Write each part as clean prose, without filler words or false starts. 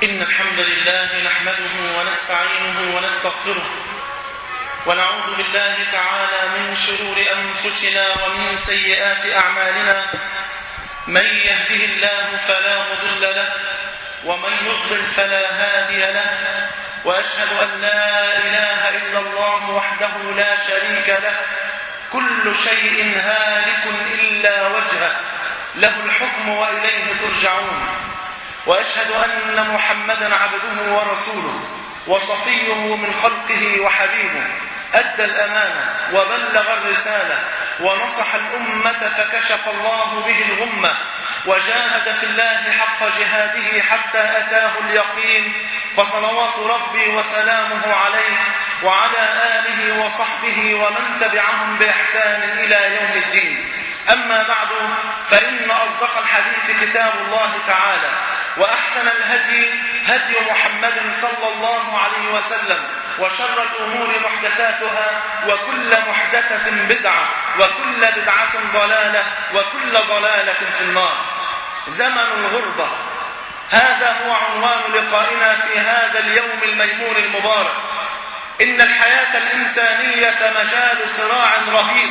إن الحمد لله نحمده ونستعينه ونستغفره ونعوذ بالله تعالى من شرور أنفسنا ومن سيئات أعمالنا. من يهده الله فلا مضل له ومن يضلل فلا هادي له، وأشهد أن لا إله إلا الله وحده لا شريك له، كل شيء هالك إلا وجهه، له الحكم وإليه ترجعون. وأشهد أن محمدا عبده ورسوله وصفيه من خلقه وحبيبه، أدى الأمانة وبلغ الرسالة ونصح الأمة فكشف الله به الغمة، وجاهد في الله حق جهاده حتى أتاه اليقين، فصلوات ربي وسلامه عليه وعلى آله وصحبه ومن تبعهم بإحسان إلى يوم الدين. أما بعد، فإن أصدق الحديث كتاب الله تعالى، وأحسن الهدي هدي محمد صلى الله عليه وسلم، وشر الأمور محدثاتها، وكل محدثة بدعة، وكل بدعة ضلالة، وكل ضلالة في النار. زمن الغربة، هذا هو عنوان لقائنا في هذا اليوم الميمون المبارك. إن الحياة الإنسانية مجال صراع رهيب،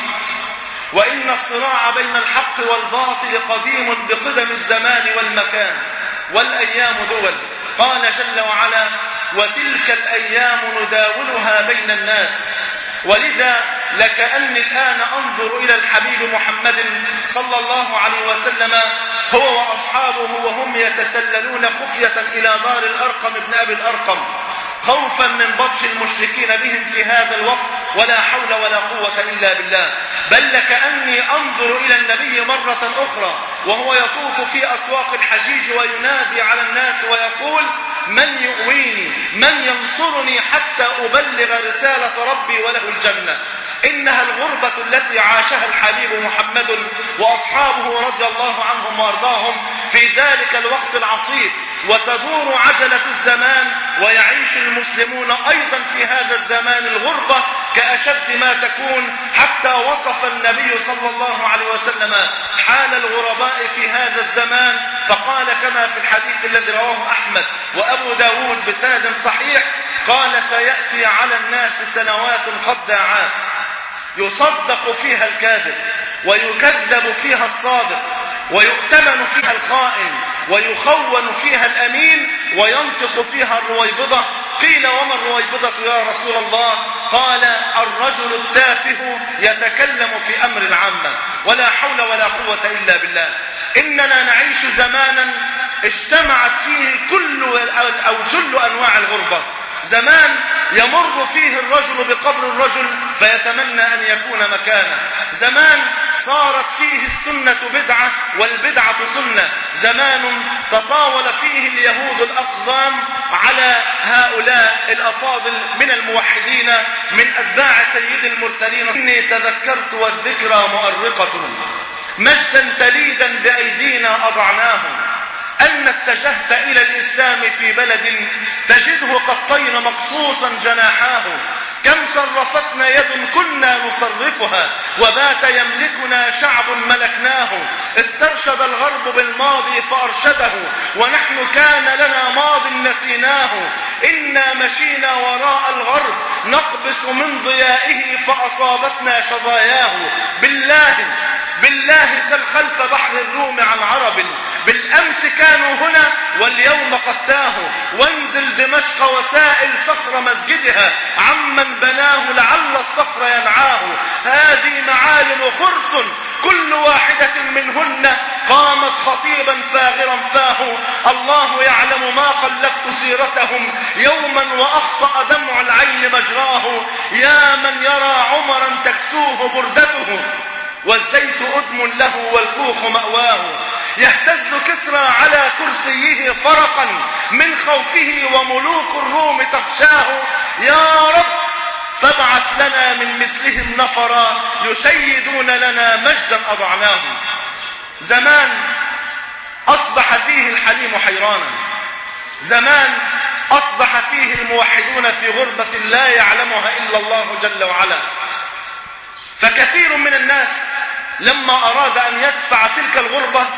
وإن الصراع بين الحق والباطل قديم بقدم الزمان والمكان، والأيام دول. قال جل وعلا: وتلك الأيام نداولها بين الناس. ولذا لكأني الآن أنظر إلى الحبيب محمد صلى الله عليه وسلم هو وأصحابه وهم يتسللون خفية إلى دار الأرقم بن أبي الأرقم، خوفا من بطش المشركين بهم في هذا الوقت، ولا حول ولا قوة إلا بالله. بل لكأني أنظر إلى النبي مرة أخرى وهو يطوف في أسواق الحجيج وينادي على الناس ويقول: من يؤويني، من ينصرني حتى أبلغ رسالة ربي وله الجنة. إنها الغربة التي عاشها الحبيب محمد وأصحابه رضي الله عنهم وأرضاهم في ذلك الوقت العصيب، وتدور عجلة الزمان، ويعيش المسلمون أيضا في هذا الزمان الغربة كأشد ما تكون، حتى وصف النبي صلى الله عليه وسلم حال الغرباء في هذا الزمان، فقال كما في الحديث الذي رواه أحمد وأبو داود بسند صحيح، قال: سيأتي على الناس سنوات خداعات، يصدق فيها الكاذب، ويكذب فيها الصادق، ويؤتمن فيها الخائن، ويخون فيها الأمين، وينطق فيها الرويبضة. قيل: وما الرويبضة يا رسول الله؟ قال: الرجل التافه يتكلم في أمر العامة. ولا حول ولا قوة إلا بالله. إننا نعيش زمانا اجتمعت فيه كل أو جل أنواع الغربة. زمان يمر فيه الرجل بقبر الرجل فيتمنى أن يكون مكانه. زمان صارت فيه السنة بدعة والبدعة سنة. زمان تطاول فيه اليهود الأقدام على هؤلاء الأفاضل من الموحدين من أتباع سيد المرسلين. إني تذكرت والذكرى مؤرقة، مجدا تليدا بأيدينا أضعناه، أن اتجهت إلى الإسلام في بلد تجده قد طين مقصوصا جناحاه. كم صرفتنا يد كنا نصرفها، وبات يملكنا شعب ملكناه. استرشد الغرب بالماضي فأرشده، ونحن كان لنا ماض نسيناه. إنا مشينا وراء الغرب نقبس من ضيائه فأصابتنا شظاياه. بالله سل خلف بحر الروم عن عرب، بالأمس كانوا هنا واليوم قد تاهوا. وانزل دمشق وسائل صخر مسجدها عمن بناه لعل الصخر ينعاه. هذه معالم خرس كل واحدة منهن قامت خطيبا فاغرا فاه. الله يعلم ما قلبت سيرتهم يوما وأخطأ دمع العين مجراه. يا من يرى عمرا تكسوه بردته، والزيت أدم له والكوخ مأواه. يهتز كسرى على كرسيه فرقا من خوفه وملوك الروم تخشاه. يا رب فابعث لنا من مثلهم نفرا يشيدون لنا مجدا أضعناه. زمان أصبح فيه الحليم حيرانا، زمان أصبح فيه الموحدون في غربة لا يعلمها إلا الله جل وعلا. فكثير من الناس لما أراد أن يدفع تلك الغربة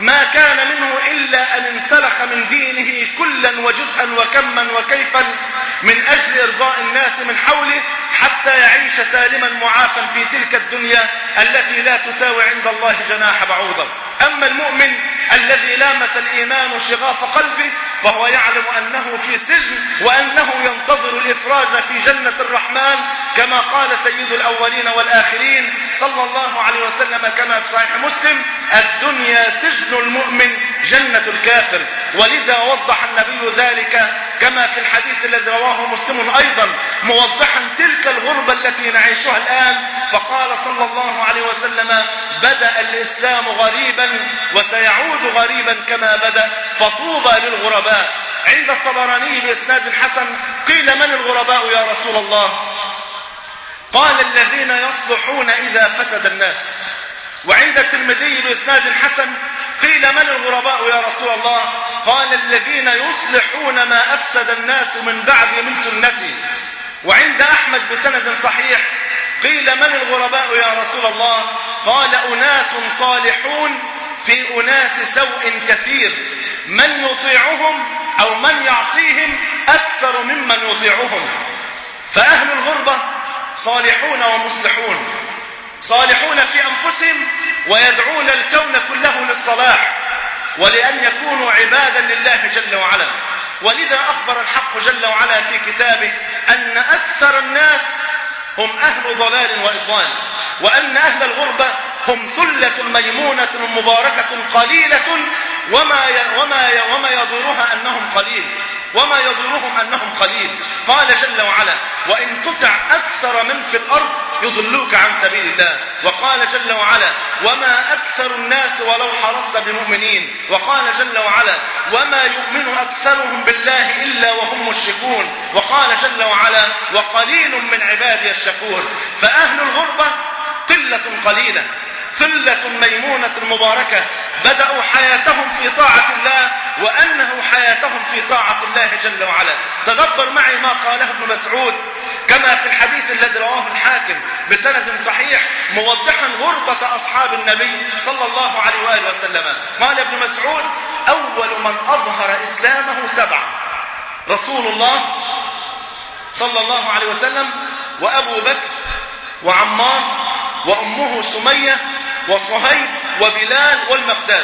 ما كان منه إلا أن انسلخ من دينه كلا وجزءا وكما وكيفا من أجل إرضاء الناس من حوله حتى يعيش سالما معافا في تلك الدنيا التي لا تساوي عند الله جناح بعوضة. أما المؤمن الذي لامس الإيمان شغاف قلبه فهو يعلم أنه في سجن وأنه ينتظر الإفراج في جنة الرحمن، كما قال سيد الأولين والآخرين صلى الله عليه وسلم كما في صحيح مسلم: الدنيا سجن المؤمن جنة الكافر. ولذا وضح النبي ذلك كما في الحديث الذي رواه مسلم أيضا موضحا تلك الغربة التي نعيشها الآن، فقال صلى الله عليه وسلم: بدأ الإسلام غريبا وسيعود غريبا كما بدأ، فطوبى للغرباء. عند الطبراني بإسناد حسن: قيل من الغرباء يا رسول الله؟ قال: الذين يصلحون إذا فسد الناس. وعند الترمذي بإسناد حسن: قيل من الغرباء يا رسول الله؟ قال: الذين يصلحون ما أفسد الناس من بعد من سنتي. وعند أحمد بسند صحيح: قيل من الغرباء يا رسول الله؟ قال: أناس صالحون في أناس سوء كثير، من يطيعهم أو من يعصيهم أكثر ممن يطيعهم. فأهل الغربة صالحون ومصلحون، صالحون في أنفسهم ويدعون الكون كله للصلاح ولأن يكونوا عبادا لله جل وعلا. ولذا أخبر الحق جل وعلا في كتابه أن أكثر الناس هم أهل ضلال وإضلال، وأن أهل الغربة هم ثلة ميمونة مباركة قليلة وما يضرها أنهم قليل، وما يضرهم أنهم قليل. قال جل وعلا: وإن تطع أكثر من في الأرض يضلوك عن سبيل الله. وقال جل وعلا: وما أكثر الناس ولو حرصت بمؤمنين. وقال جل وعلا: وما يؤمن أكثرهم بالله إلا وهم مشركون. وقال جل وعلا: وقليل من عبادي الشكور. فأهل الغربة قلة قليلة، ثلة ميمونة مباركة، بدأوا حياتهم في طاعة الله وأنه حياتهم في طاعة الله جل وعلا. تدبر معي ما قاله ابن مسعود كما في الحديث الذي رواه الحاكم بسند صحيح موضحا غربة أصحاب النبي صلى الله عليه وآله وسلم. قال ابن مسعود: أول من أظهر إسلامه 7: رسول الله صلى الله عليه وسلم، وأبو بكر، وعمار، وأمه سمية، وصهيب، وبلال، والمقداد.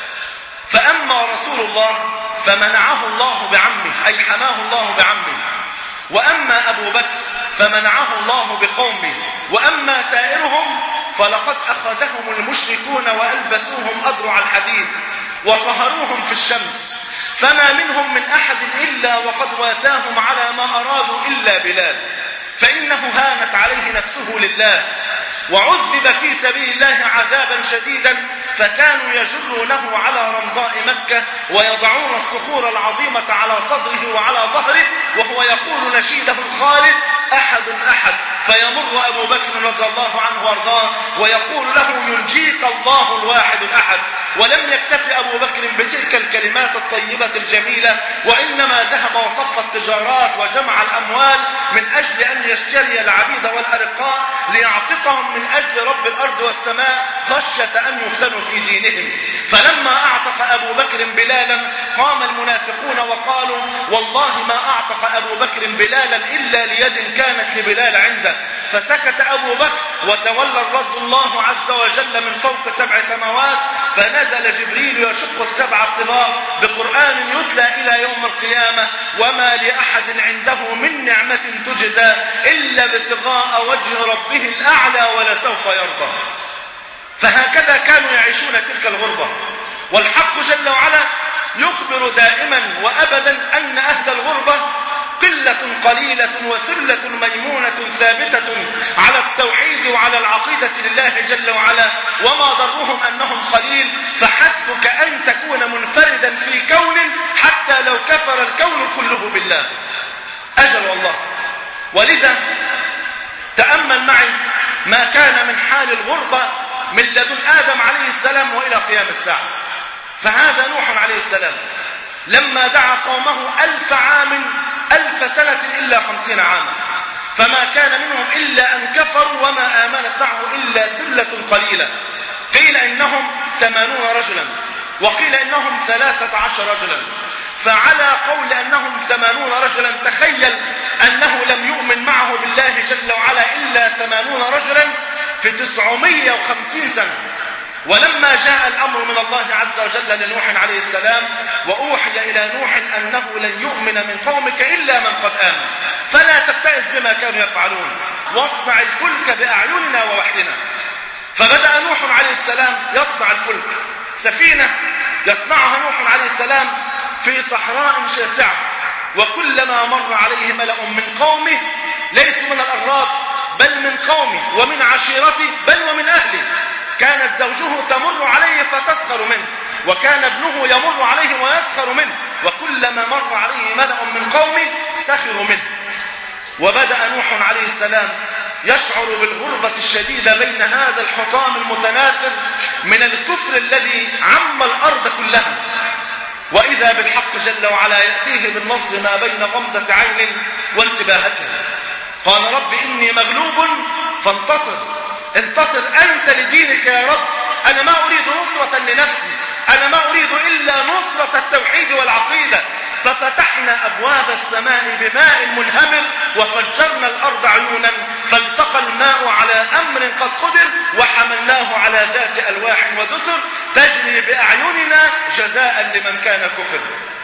فأما رسول الله فمنعه الله بعمه، أي حماه الله بعمه. وأما أبو بكر فمنعه الله بقومه. وأما سائرهم فلقد أخذهم المشركون وألبسوهم أضرع الحديد وصهروهم في الشمس، فما منهم من أحد إلا وقد واتاهم على ما أرادوا إلا بلال، فإنه هانت عليه نفسه لله وعذب في سبيل الله عذابا شديدا، فكانوا يجرونه على رمضاء مكة ويضعون الصخور العظيمة على صدره وعلى ظهره وهو يقول نشيده الخالد: أحد أحد، فيمر أبو بكر رضي الله عنه وارضاه ويقول له: ينجيك الله الواحد الأحد. ولم يكتف أبو بكر بتلك الكلمات الطيبة الجميلة، وإنما ذهب وصف التجارات وجمع الأموال من أجل أن يشتري العبيد والأرقاء ليعتقهم من أجل رب الأرض والسماء خشية أن يفتنوا في دينهم. فلما أعتق أبو بكر بلالا قام المنافقون وقالوا: والله ما أعتق أبو بكر بلالا إلا ليد كانت لبلال عنده. فسكت أبو بكر وتولى الرد الله عز وجل من فوق 7 سماوات، فنزل جبريل يشق ال7 الطباق بقرآن يتلى إلى يوم القيامة: وما لأحد عنده من نعمة تجزى إلا ابتغاء وجه ربه الأعلى ولسوف يرضى. فهكذا كانوا يعيشون تلك الغربة. والحق جل وعلا يخبر دائما وأبدا أن أهل الغربة قلة قليلة وثلة ميمونة ثابتة على التوحيد وعلى العقيدة لله جل وعلا، وما ضرهم أنهم قليل. فحسبك أن تكون منفردا في كون حتى لو كفر الكون كله بالله. أجل والله. ولذا تأمل معي ما كان من حال الغربة من لدن آدم عليه السلام وإلى قيام الساعة. فهذا نوح عليه السلام لما دعا قومه 1000 عام 1000 سنة إلا 50 عاما، فما كان منهم إلا أن كفروا وما آمنت معه إلا ثلة قليلة. قيل إنهم 80 رجلا، وقيل إنهم 13 رجلا، فعلى قول أنهم 80 رجلا. تخيل أنه لم يؤمن معه بالله جل وعلا إلا 80 رجلا في 950 سنة. ولما جاء الأمر من الله عز وجل لنوح عليه السلام وأوحي إلى نوح أنه لن يؤمن من قومك إلا من قد آمن فلا تبتئس بما كانوا يفعلون واصنع الفلك بأعيننا ووحينا. فبدأ نوح عليه السلام يصنع الفلك، سفينة يصنعها نوح عليه السلام في صحراء شاسعة، وكلما مر عليه ملأ من قومه ليسوا من الأغراب بل من قومه ومن عشيرته بل ومن أهله، كانت زوجه تمر عليه فتسخر منه، وكان ابنه يمر عليه ويسخر منه، وكلما مر عليه ملأ من قومه سخروا منه. وبدأ نوح عليه السلام يشعر بالغربة الشديدة بين هذا الحطام المتناثر من الكفر الذي عم الأرض كلها، وإذا بالحق جل وعلا يأتيه بالنصر ما بين غمضة عين وانتباهته. قال رب إني مغلوب فانتصر، انتصر أنت لدينك يا رب، أنا ما أريد نصرة لنفسي، أنا ما أريد إلا نصرة التوحيد والعقيدة. ففتحنا أبواب السماء بماء منهمر وفجرنا الأرض عيونا فالتقى الماء على أمر قد قدر وحملناه على ذات ألواح ودسر تجري بأعيننا جزاء لمن كان كفر.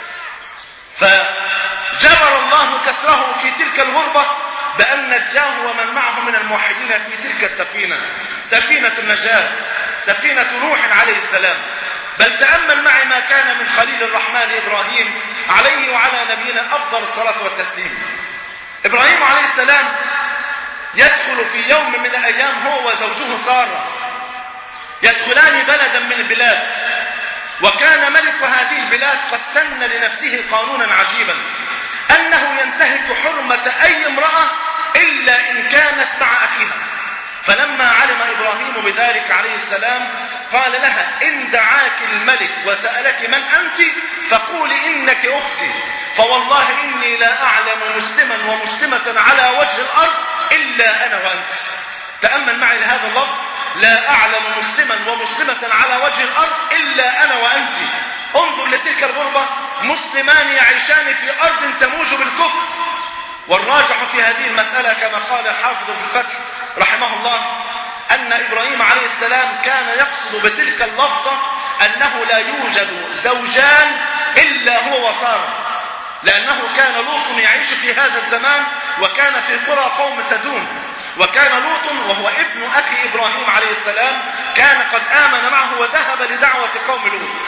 فجبر الله كسره في تلك الغربة بأن نجاه ومن معه من الموحدين في تلك السفينة، سفينة النجاة، سفينة نوح عليه السلام. بل تأمل معي ما كان من خليل الرحمن إبراهيم عليه وعلى نبينا أفضل الصلاة والتسليم. إبراهيم عليه السلام يدخل في يوم من الأيام هو وزوجه سارة، يدخلان بلدا من البلاد، وكان ملك هذه البلاد قد سن لنفسه قانونا عجيبا أنه ينتهك حرمة أي امرأة إلا إن كانت مع أخيها. فلما علم إبراهيم بذلك عليه السلام قال لها إن دعاك الملك وسألك من أنت فقولي إنك أختي، فوالله إني لا أعلم مسلما ومسلمة على وجه الأرض إلا أنا وأنت. تأمل معي هذا اللفظ، لا أعلم مسلما ومسلمة على وجه الأرض إلا أنا وأنت. انظر لتلك الغربة، مسلمان يعيشان في أرض تموج بالكفر. والراجح في هذه المسألة كما قال الحافظ في الفتح رحمه الله أن إبراهيم عليه السلام كان يقصد بتلك اللفظة أنه لا يوجد زوجان إلا هو وسارة، لأنه كان لوط يعيش في هذا الزمان وكان في قرى قوم سدوم، وكان لوط وهو ابن أخي إبراهيم عليه السلام كان قد آمن معه وذهب لدعوة قوم لوط.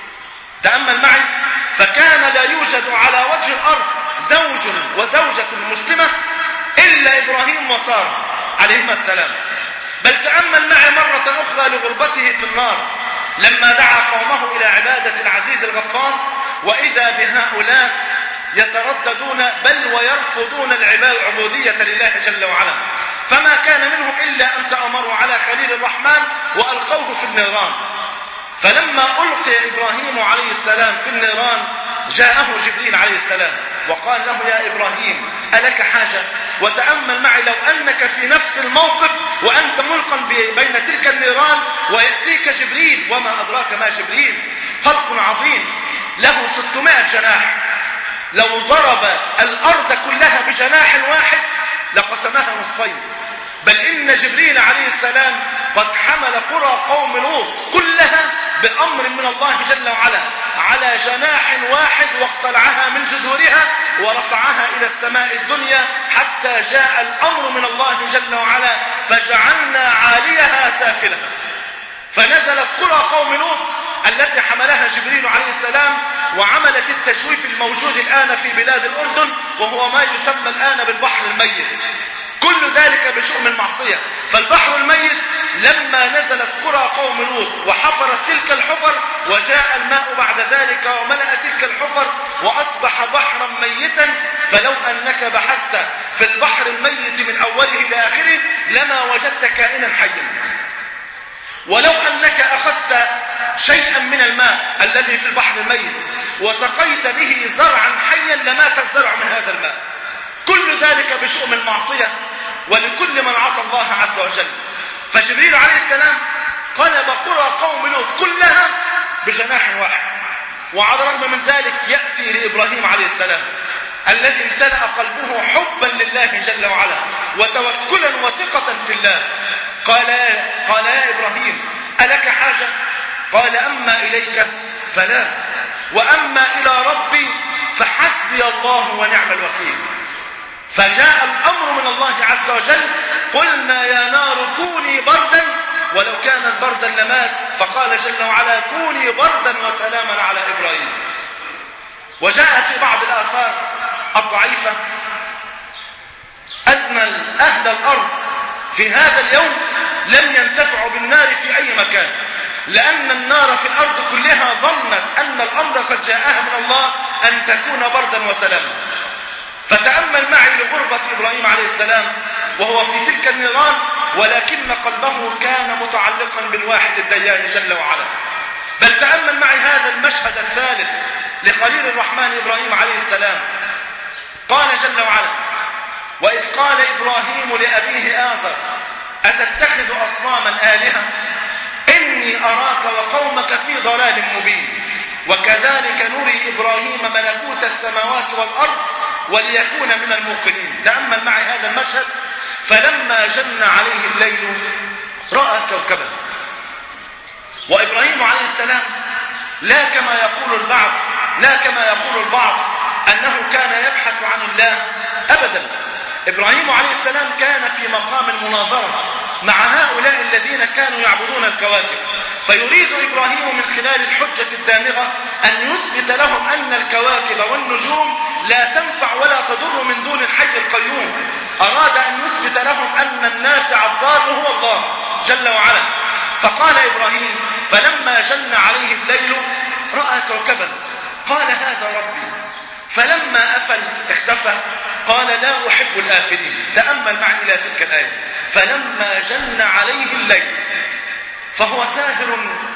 تأمل معي، فكان لا يوجد على وجه الأرض زوج وزوجة مسلمة إلا إبراهيم وسارة عليهما السلام. بل تأمل معي مرة أخرى لغربته في النار لما دعا قومه إلى عبادة العزيز الغفار، وإذا بهؤلاء يترددون بل ويرفضون العبودية لله جل وعلا، فما كان منهم إلا أن تأمروا على خليل الرحمن وألقوه في النيران. فلما ألقي إبراهيم عليه السلام في النيران جاءه جبريل عليه السلام وقال له يا إبراهيم ألك حاجة؟ وتأمل معي لو أنك في نفس الموقف وأنت ملقا بين تلك النيران ويأتيك جبريل، وما أدراك ما جبريل، خلق عظيم له 600 جناح، لو ضرب الأرض كلها بجناح واحد لقسمها نصفين. بل إن جبريل عليه السلام قد حمل قرى قوم لوط كلها بأمر من الله جل وعلا على جناح واحد واقتلعها من جذورها ورفعها إلى السماء الدنيا حتى جاء الأمر من الله جل وعلا فجعلنا عاليها سافلها. فنزلت قرى قوم لوط التي حملها جبريل عليه السلام وعملت التجويف الموجود الآن في بلاد الأردن، وهو ما يسمى الآن بالبحر الميت. كل ذلك بشؤم المعصية. فالبحر الميت لما نزلت قرى قوم لوط وحفرت تلك الحفر وجاء الماء بعد ذلك وملأ تلك الحفر وأصبح بحرا ميتا، فلو أنك بحثت في البحر الميت من أوله إلى آخره لما وجدت كائنا حيا. ولو أنك أخذت شيئا من الماء الذي في البحر الميت وسقيت به زرعا حيا لمات الزرع من هذا الماء. كل ذلك بشؤم المعصية ولكل من عصى الله عز وجل. فجبريل عليه السلام قلب قرى قوم لوط كلها بجناح واحد. وعلى الرغم من ذلك يأتي لإبراهيم عليه السلام الذي امتلأ قلبه حبا لله جل وعلا وتوكلا وثقة في الله، قال يا إبراهيم ألك حاجة؟ قال أما إليك فلا، وأما إلى ربي فحسبي الله ونعم الوكيل. فجاء الأمر من الله عز وجل: قلنا يا نار كوني بردا، ولو كانت بردا لمات، فقال جل وعلا: كوني بردا وسلاما على إبراهيم. وجاء في بعض الآثار الضعيفة أن أهل الأرض في هذا اليوم لم ينتفعوا بالنار في أي مكان، لأن النار في الأرض كلها ظنت أن الأمر قد جاءها من الله أن تكون بردا وسلاما. فتأمل معي لغربة إبراهيم عليه السلام وهو في تلك النيران، ولكن قلبه كان متعلقا بالواحد الديان جل وعلا. بل تأمل معي هذا المشهد الثالث لخليل الرحمن إبراهيم عليه السلام. قال جل وعلا: وإذ قال إبراهيم لأبيه آزر أتتخذ أصناما آلهة إني أراك وقومك في ضلال مبين وكذلك نري إبراهيم ملكوت السماوات والأرض وليكون من الموقنين. تأمل معي هذا المشهد: فلما جن عليه الليل رأى كوكبا. وإبراهيم عليه السلام لا كما يقول البعض أنه كان يبحث عن الله، أبدا. إبراهيم عليه السلام كان في مقام المناظرة مع هؤلاء الذين كانوا يعبدون الكواكب، فيريد إبراهيم من خلال الحجة الدامغة أن يثبت لهم أن الكواكب والنجوم لا تنفع ولا تضر من دون الحي القيوم. أراد أن يثبت لهم أن النافع الضار هو الله جل وعلا. فقال إبراهيم: فلما جن عليه الليل رأى كوكبا قال هذا ربي، فلما أفل اختفى قال لا أحب الآفلين. تأمل معي إلى تلك الآية: فلما جن عليه الليل، فهو ساهر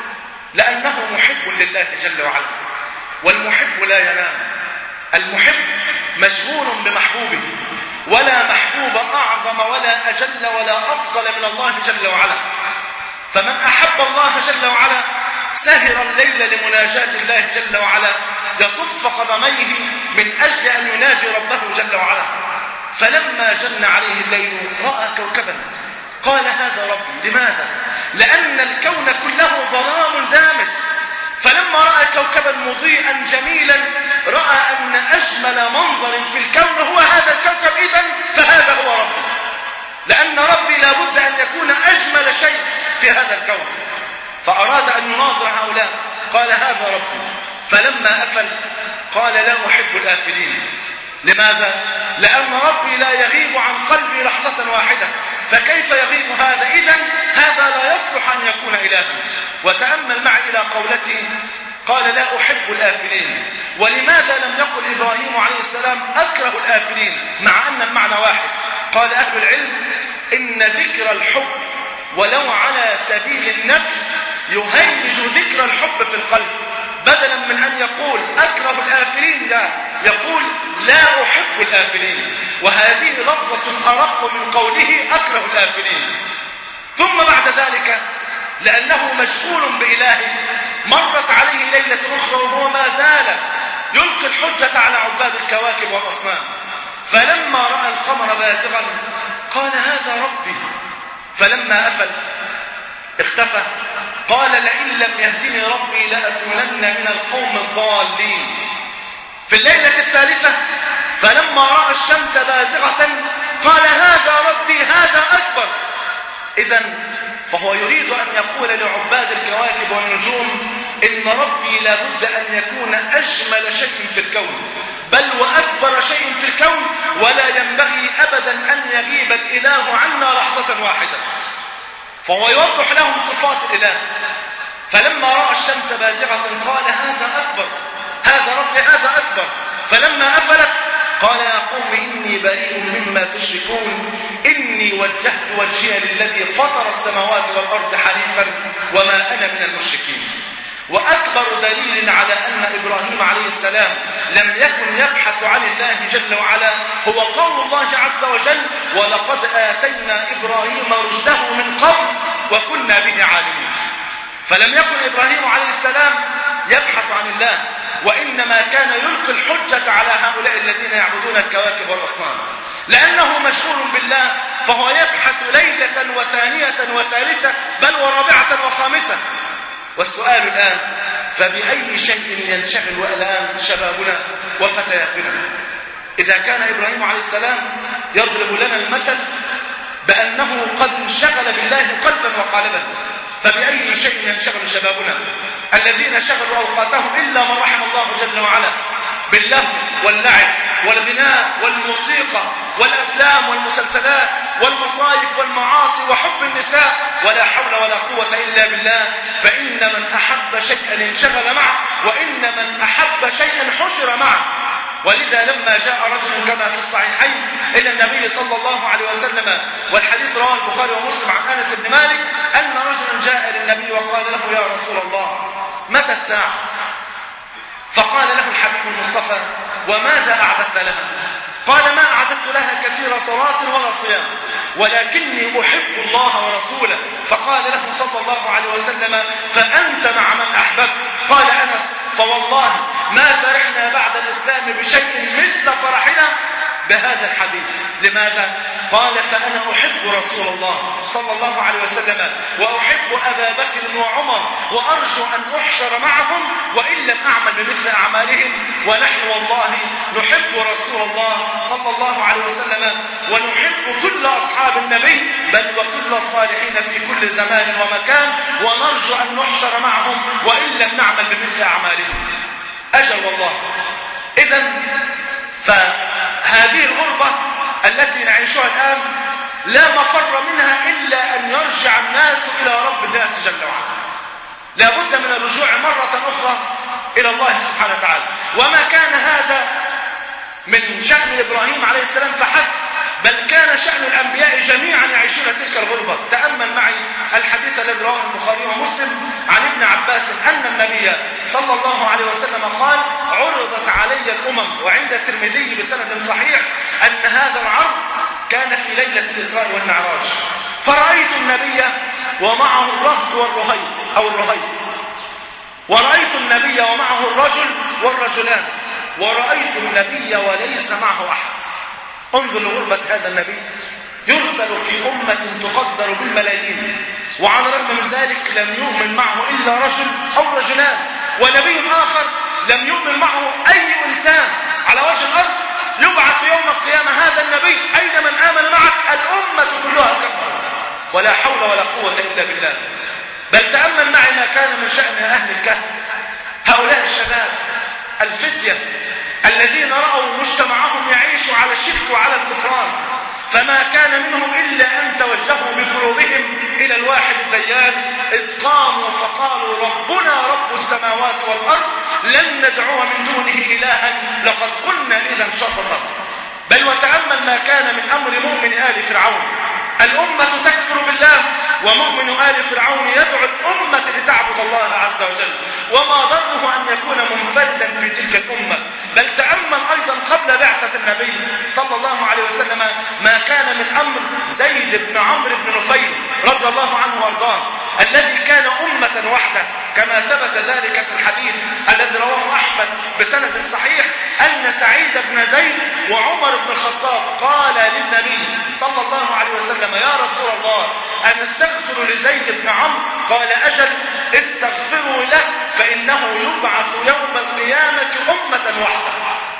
لأنه محب لله جل وعلا، والمحب لا ينام. المحب مشغول بمحبوبه، ولا محبوب أعظم ولا أجل ولا أفضل من الله جل وعلا. فمن أحب الله جل وعلا سهر الليل لمناجاة الله جل وعلا، يصف قدميه من أجل أن يناجي ربه جل وعلا. فلما جن عليه الليل رأى كوكبا قال هذا ربي. لماذا؟ لأن الكون كله ظلام دامس، فلما رأى كوكبا مضيئا جميلا رأى أن أجمل منظر في الكون هو هذا الكوكب، إذن فهذا هو ربي، لأن ربي لابد أن يكون أجمل شيء في هذا الكون. فأراد أن يناظر هؤلاء، قال هذا ربي. فلما أفل قال لا أحب الآفلين. لماذا؟ لأن ربي لا يغيب عن قلبي لحظة واحدة، فكيف يغيب هذا؟ إذن هذا لا يصلح أن يكون إلها. وتأمل معي إلى قولته قال لا أحب الآفلين. ولماذا لم يقل إبراهيم عليه السلام أكره الآفلين مع أن المعنى واحد؟ قال أهل العلم إن ذكر الحب ولو على سبيل النفي يهيج ذكر الحب في القلب، بدلا من أن يقول أكره الآفلين لا يقول لا أحب الآفلين، وهذه لفظة أرق من قوله أكره الآفلين. ثم بعد ذلك لأنه مشغول بإلهه مرت عليه ليلة أخرى وهو ما زال يلقي الحجة على عباد الكواكب والأصنام. فلما رأى القمر بازغا قال هذا ربي. فلما أفل اختفى قال لئن لم يهدني ربي لأكونن من القوم الضالين. في الليلة الثالثة فلما رأى الشمس بازغة قال هذا ربي هذا أكبر. إذن فهو يريد أن يقول لعباد الكواكب والنجوم إن ربي لابد أن يكون أجمل شيء في الكون، بل وأكبر شيء في الكون، ولا ينبغي أبدا أن يغيب الإله عنا لحظة واحدة. فهو يوضح لهم صفات الإله. فلما رأى الشمس بازغة قال هذا أكبر، هذا ربي هذا أكبر. فلما أفلت قال يا قوم إني بريء مما تشركون إني وجهت وجهي للذي فطر السماوات والأرض حنيفا وما أنا من المشركين. وأكبر دليل على أن إبراهيم عليه السلام لم يكن يبحث عن الله جل وعلا هو قول الله عز وجل ولقد آتينا إبراهيم رشده من قبل وكنا به عالمين. فلم يكن إبراهيم عليه السلام يبحث عن الله، وإنما كان يلقي الحجة على هؤلاء الذين يعبدون الكواكب والأصنام، لأنه مشغول بالله، فهو يبحث ليلة وثانية وثالثة بل ورابعة وخامسة. والسؤال الآن: فبأي شيء ينشغل الآن شبابنا وفتياتنا؟ إذا كان إبراهيم عليه السلام يضرب لنا المثل بأنه قد انشغل بالله قلبا وقالبا، فبأي شيء ينشغل شبابنا الذين شغلوا أوقاتهم إلا من رحم الله جل وعلا باللهو واللعب والغناء والموسيقى والأفلام والمسلسلات والمصايف والمعاصي وحب النساء، ولا حول ولا قوة إلا بالله. فإن من أحب شيئا انشغل معه، وإن من أحب شيئا حشر معه. ولذا لما جاء رجل كما في الصحيحين إلى النبي صلى الله عليه وسلم، والحديث رواه البخاري ومسلم عن أنس بن مالك، أن رجلا جاء للنبي وقال له: يا رسول الله، متى الساعة؟ فقال له الحبيب المصطفى: وماذا أعددت لها؟ قال: ما أعددت لها كثير صلاة ولا صيام، ولكني أحب الله ورسوله. فقال له صلى الله عليه وسلم: فأنت مع من أحببت. قال أنس: فوالله ما فرحنا بعد الإسلام بشيء مثل فرحنا بهذا الحديث. لماذا؟ قال: فأنا أحب رسول الله صلى الله عليه وسلم، وأحب أبا بكر وعمر، وأرجو أن أحشر معهم وإن لم أعمل بمثل أعمالهم، ونحن والله نحب رسول الله صلى الله عليه وسلم، ونحب كل أصحاب النبي، بل وكل الصالحين في كل زمان ومكان، ونرجو أن نحشر معهم وإن لم نعمل بمثل أعمالهم. أجل والله. إذن فهذه الغربة التي نعيشها الآن لا مفر منها إلا أن يرجع الناس إلى رب الناس جل وعلا. لا بد من الرجوع مرة أخرى إلى الله سبحانه وتعالى. وما كان هذا من شأن إبراهيم عليه السلام فحسب، بل كان شأن الأنبياء جميعا يعيشون تلك الغربة. تأمل معي الحديث الذي رواه البخاري ومسلم عن ابن عباس أن النبي صلى الله عليه وسلم قال: عرضت علي الأمم، وعند الترمذي بسند صحيح أن هذا العرض كان في ليلة الإسراء والمعراج، فرأيت النبي ومعه الرهط والرهيط أو الرهيط، ورأيت النبي ومعه الرجل والرجلان، ورأيت النبي وليس معه أحد. انظر لغربة هذا النبي، يرسل في أمة تقدر بالملايين، وعلى الرغم من ذلك لم يؤمن معه إلا رجل أو رجلان، ونبي آخر لم يؤمن معه أي إنسان على وجه الأرض. يبعث يوم القيامة هذا النبي: أين من آمن معك؟ الأمة كلها كفرت، ولا حول ولا قوة إلا بالله. بل تأمل معي ما كان من شأن أهل الكهف، هؤلاء الشباب الفتية الذين رأوا مجتمعهم يعيش على الشرك وعلى الكفران، فما كان منهم إلا أن توجهوا بقلوبهم إلى الواحد الديان، إذ قاموا فقالوا: ربنا رب السماوات والأرض لن ندعو من دونه إلها لقد قلنا إذا شططا. بل وتأمل ما كان من أمر مؤمن آل فرعون، الأمة تكفر بالله، ومؤمن آل فرعون يدعو الأمة لتعبد الله عز وجل، وما ضره أن يكون منفردا في تلك الأمة. بل تأمل أيضا قبل بعثة النبي صلى الله عليه وسلم ما كان من أمر زيد بن عمرو بن نفيل رضي الله عنه وارضاه، الذي كان أمة واحدة، كما ثبت ذلك في الحديث الذي رواه أحمد بسند صحيح أن سعيد بن زيد وعمر بن الخطاب قال للنبي صلى الله عليه وسلم: يا رسول الله، أن استغفر لزيد بن عمرو؟ قال: أجل، استغفروا له فإنه يبعث يوم القيامة أمة واحدة.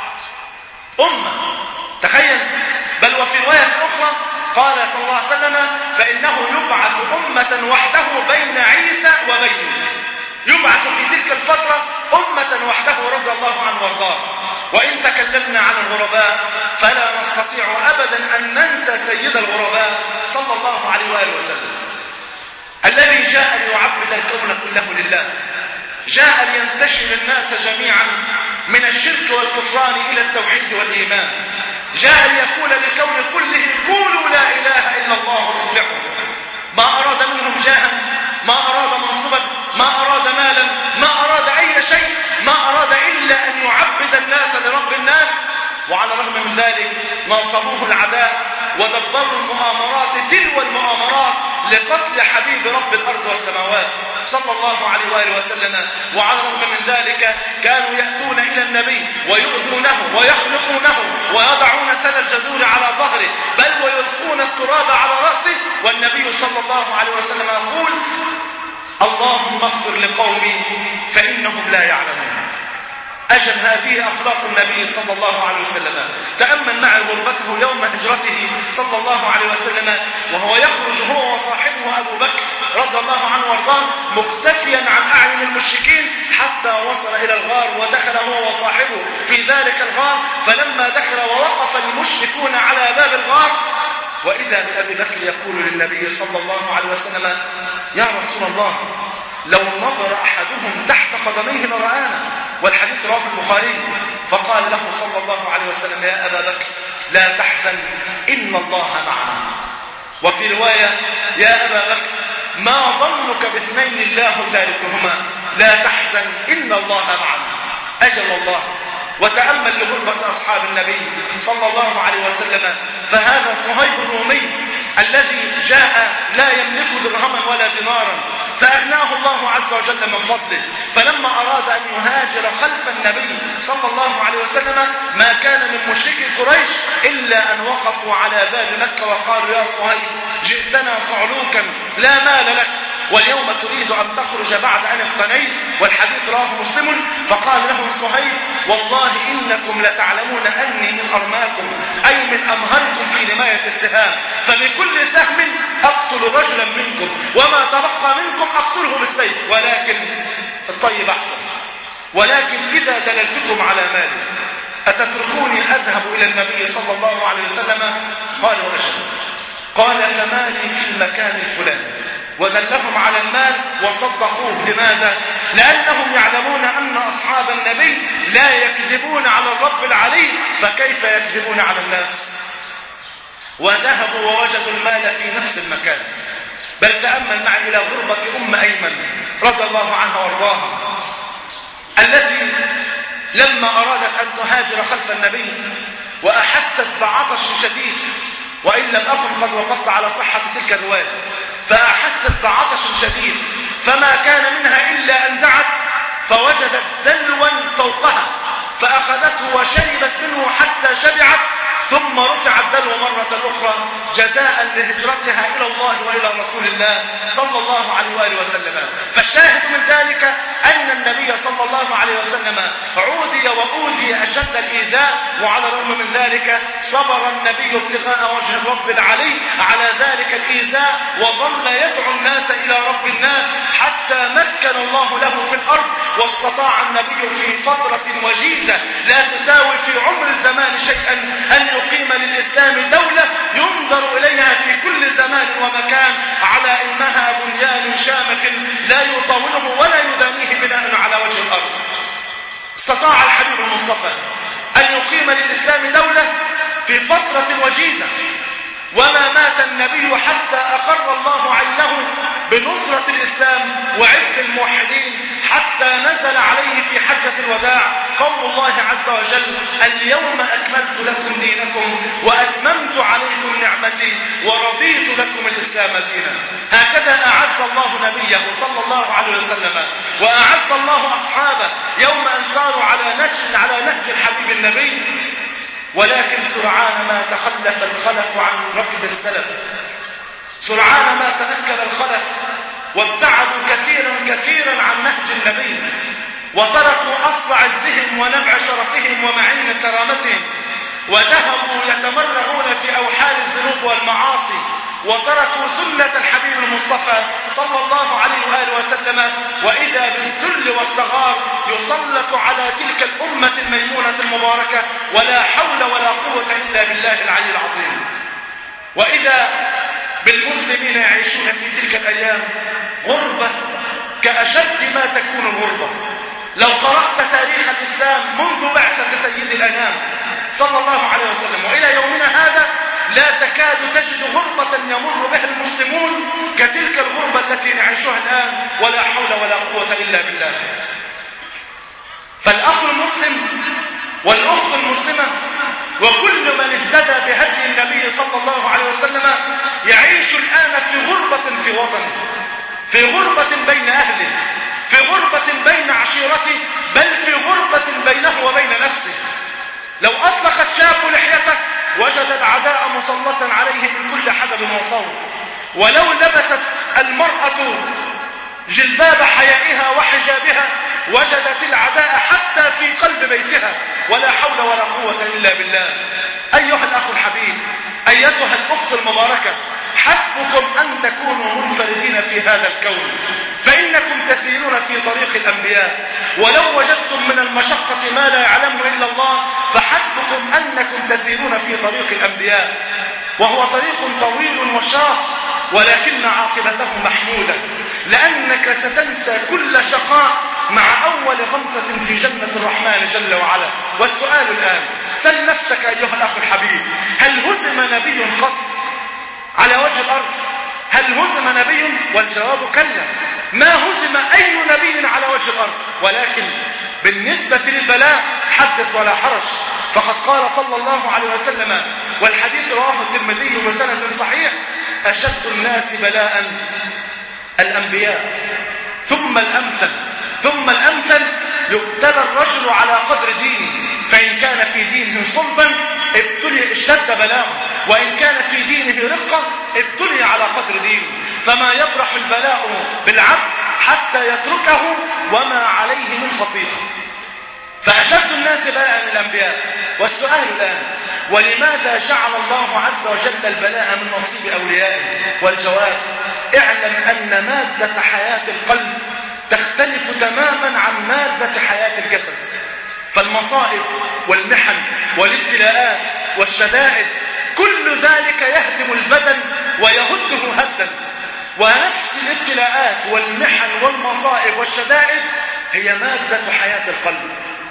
أمة، تخيل. بل وفي رواية أخرى قال صلى الله عليه وسلم: فإنه يبعث أمة وحده بين عيسى وبينه. يبعث في تلك الفترة أمة وحده رضي الله عنه وارضاه. وإن تكلمنا عن الغرباء فلا نستطيع أبدا أن ننسى سيد الغرباء صلى الله عليه وآله وسلم، الذي جاء ليعبد الكون كله لله، جاء لينتشر الناس جميعا من الشرك والكفران إلى التوحيد والإيمان، جاء ليقول للكون كله: قولوا لا إله إلا الله تفلحوا. ما أراد منهم جاها، ما أراد منصبا، ما أراد مالا، ما أراد أي شيء، ما أراد إلا أن يعبد الناس لرب الناس. وعلى الرغم من ذلك ناصروه العداء ودبروا المؤامرات تلو المؤامرات لقتل حبيب رب الأرض والسماوات صلى الله عليه وآله وسلم. وعلى الرغم من ذلك كانوا يأتون إلى النبي ويؤذونه ويخلقونه ويضعون سل الجزور على ظهره، بل ويلقون التراب على رأسه، والنبي صلى الله عليه وسلم يقول: اللهم اغفر لقومي فإنهم لا يعلمون. أجل هذه أخلاق النبي صلى الله عليه وسلم. تأمل معي غربته يوم هجرته صلى الله عليه وسلم، وهو يخرج هو وصاحبه أبو بكر رضي الله عنه وارضاه مختفيا عن أعين المشركين حتى وصل إلى الغار، ودخل هو وصاحبه في ذلك الغار. فلما دخل ووقف المشركون على باب الغار، وإذا بأبي بكر يقول للنبي صلى الله عليه وسلم: يا رسول الله، لو نظر أحدهم تحت قدميه لرآنا. والحديث رواه البخاري. فقال له صلى الله عليه وسلم: يا أبا بكر لا تحزن إن الله معنا. وفي رواية: يا أبا بكر ما ظنك باثنين الله ثالثهما، لا تحزن إن الله معنا. أجل الله. وتأمل لغربة أصحاب النبي صلى الله عليه وسلم. فهذا صهيب الرومي الذي جاء لا يملك درهما ولا دينارا، فأغناه الله عز وجل من فضله. فلما أراد أن يهاجر خلف النبي صلى الله عليه وسلم ما كان من مشركي قريش إلا أن وقفوا على باب مكة وقالوا: يا صهيب جئتنا صعلوكا لا مال لك، واليوم تريد أن تخرج بعد أن اقتنيت. والحديث رواه مسلم. فقال له صهيب: والله إنكم لتعلمون أني من أرماكم، أي من أمهركم في رماية السهام، فبكل سهم أقتل رجلا منكم، وما تبقى منكم أقتله بالسيف، ولكن الطيب أحسن. ولكن إذا دللتكم على مالي أتتركوني أذهب إلى النبي صلى الله عليه وسلم؟ قالوا: أجل. قال: فمالي في المكان الفلاني، ودلهم على المال وصدقوه. لماذا؟ لأنهم يعلمون أن أصحاب النبي لا يكذبون على الرب العلي، فكيف يكذبون على الناس؟ وذهبوا ووجدوا المال في نفس المكان. بل تأمل معي إلى غربة أم أيمن رضي الله عنها وارضاها، التي لما أرادت أن تهاجر خلف النبي وأحست بعطش شديد، وإن لم أكن قد وقفت على صحة تلك الرواية، فأحست بعطش شديد، فما كان منها إلا أن دعت فوجدت دلوا فوقها، فأخذته وشربت منه حتى شبعت، ثم رفع الدلو مرة أخرى جزاء لهجرتها إلى الله وإلى رسول الله صلى الله عليه وآله وسلم. فالشاهد من ذلك أن النبي صلى الله عليه وسلم عودي وأوذي أشد الإيذاء، وعلى الرغم من ذلك صبر النبي ابتغاء وجه الرب العلي على ذلك الإيذاء، وظل يدعو الناس إلى رب الناس حتى مكن الله له في الأرض، واستطاع النبي في فترة وجيزة لا تساوي في عمر الزمان شيئا أن يقيم للإسلام دولة ينظر إليها في كل زمان ومكان على إنها بنيان شامخ لا يطاوله ولا يدانيه بناء على وجه الأرض. استطاع الحبيب المصطفى أن يقيم للإسلام دولة في فترة وجيزة، وما مات النبي حتى أقر الله عينه بنصرة الإسلام وعز الموحدين، حتى نزل عليه في حجة الوداع قول الله عز وجل: اليوم أكملت لكم دينكم وأتممت عليكم نعمتي ورضيت لكم الإسلام دينا. هكذا أعز الله نبيه صلى الله عليه وسلم، وأعز الله أصحابه يوم أن ساروا على نهج الحبيب النبي. ولكن سرعان ما تخلف الخلف عن ركب السلف، سرعان ما تنكب الخلف وابتعدوا كثيرا عن نهج النبي، وتركوا أصل عزهم ونبع شرفهم ومعين كرامتهم، وذهبوا يتمرغون في أوحال الذنوب والمعاصي، وتركوا سنة الحبيب المصطفى صلى الله عليه وآله وسلم. وإذا بالذل والصغار يسلط على تلك الأمة الميمونة المباركة، ولا حول ولا قوة إلا بالله العلي العظيم. وإذا بالمسلمين يعيشون في تلك الأيام غربة كأشد ما تكون الغربة. لو قرأت تاريخ الإسلام منذ بعثة سيد الأنام صلى الله عليه وسلم وإلى يومنا هذا لا تكاد تجد غربة يمر بها المسلمون كتلك الغربة التي نعيشها الآن، ولا حول ولا قوة إلا بالله. فالأخ المسلم والأخت المسلمة وكل من اهتدى بهدي النبي النبي صلى الله عليه وسلم يعيش الآن في غربة في وطنه، في غربة بين أهله، في غربة بين عشيرته، بل في غربة بينه وبين نفسه. لو أطلق الشاب لحيته وجد العداء مسلطا عليه من كل حدب وصوت، ولو لبست المرأة جلباب حيائها وحجابها وجدت العداء حتى في قلب بيتها، ولا حول ولا قوة إلا بالله. أيها الأخ الحبيب، أيتها الأخت المباركة، حسبكم أن تكونوا منفردين في هذا الكون، فإنكم تسيرون في طريق الأنبياء، ولو وجدتم من المشقة ما لا يعلمه إلا الله فحسبكم أنكم تسيرون في طريق الأنبياء، وهو طريق طويل وشاق، ولكن عاقبته محمودة، لأنك ستنسى كل شقاء مع أول غمسة في جنة الرحمن جل وعلا. والسؤال الآن، سل نفسك أيها الأخ الحبيب، هل هزم نبي قط على وجه الأرض؟ هل هزم نبي؟ والجواب كلا، ما هزم أي نبي على وجه الأرض، ولكن بالنسبة للبلاء حدث ولا حرج، فقد قال صلى الله عليه وسلم، والحديث رواه الترمذي بسند صحيح: أشد الناس بلاء الأنبياء، ثم الأمثل، ثم الأمثل. يبتلى الرجل على قدر دينه، فإن كان في دينه صلبا اشتد بلاءه، وإن كان في دينه رقة ابتلي على قدر دينه، فما يبرح البلاء بالعبد حتى يتركه وما عليه من خطيئة. فأشد الناس بلاء الأنبياء. والسؤال الآن، ولماذا جعل الله عز وجل البلاء من نصيب أوليائه؟ والجواب: اعلم أن مادة حياة القلب تختلف تماما عن مادة حياة الجسد، فالمصائب والمحن والابتلاءات والشدائد كل ذلك يهدم البدن ويهده هدا، ونفس الابتلاءات والمحن والمصائب والشدائد هي مادة حياة القلب،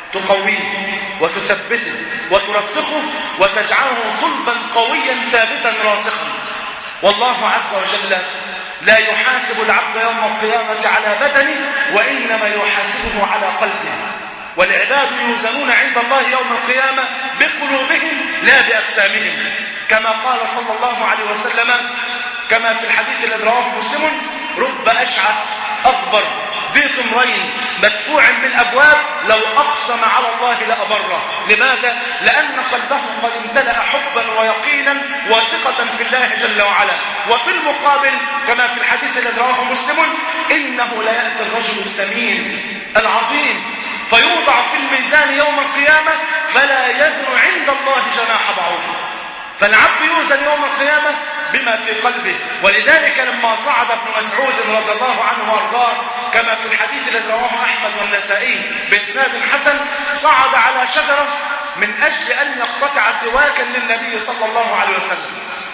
تقويه وتثبته وترسخه وتجعله صلبا قويا ثابتا راسخا. والله عز وجل لا يحاسب العبد يوم القيامة على بدنه، وإنما يحاسبه على قلبه. والعباد يوزنون عند الله يوم القيامة بقلوبهم لا بأجسامهم، كما قال صلى الله عليه وسلم كما في الحديث الذي رواه مسلم: رب أشعث أغبر ذي طمرين مدفوع بالأبواب لو أقسم على الله لأبره. لماذا؟ لأن قلبه قد امتلأ حبا ويقينا وثقة في الله جل وعلا. وفي المقابل كما في الحديث الذي رواه مسلم: إنه لا يأتي الرجل السمين العظيم فيوضع في الميزان يوم القيامة فلا يزن عند الله جناح بعوضة. فالعبد يوزن يوم القيامة بما في قلبه. ولذلك لما صعد ابن مسعود رضي الله عنه وارضاه كما في الحديث الذي رواه أحمد والنسائي بإسناد حسن، صعد على شجرة من أجل أن يقتطع سواكا للنبي صلى الله عليه وسلم،